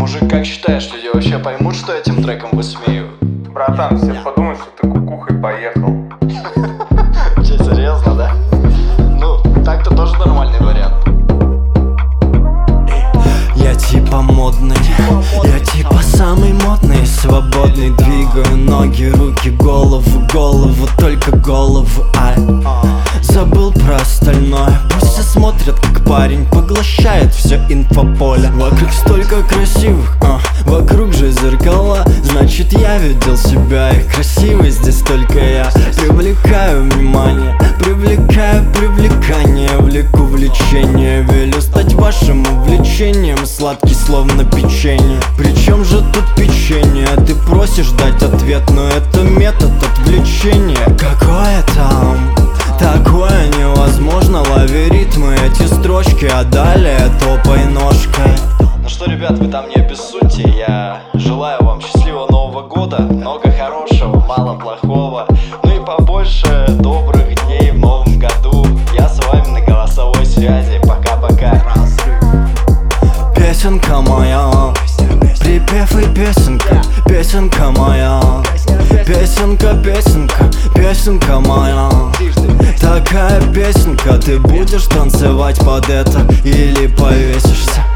Мужик, как считаешь, люди вообще поймут, что этим треком высмеивают? Братан, все подумают, что ты кукухой поехал. Че, серьезно, да? Ну, так-то тоже нормальный вариант. Я типа модный, я типа самый модный, свободный. Двигаю ноги, руки, голову, только голову, забыл про остальное. Пусть все смотрят, как парень поглощает все инфополе. Вокруг столько красивых, вокруг же зеркала. Значит, я видел себя, и красивый здесь только я. Привлекаю внимание, привлекаю привлекание. Влеку влечение, велю стать вашим увлечением. Сладкий, словно печенье. Причем же тут печенье? Ты просишь дать ответ, но это метод отвлечения. Какое там? Такое невозможно. Лови ритмы, эти строчки, а далее топай ножкой. Ну что, ребят, вы там не обессудьте. Я желаю вам счастливого Нового года. Много хорошего, мало плохого. Ну и побольше добрых дней в Новом году. Я с вами на голосовой связи. Пока-пока. Песенка моя, припев и песенка. Песенка моя, песенка, песенка, песенка моя. Такая песенка, ты будешь танцевать под это или повесишься?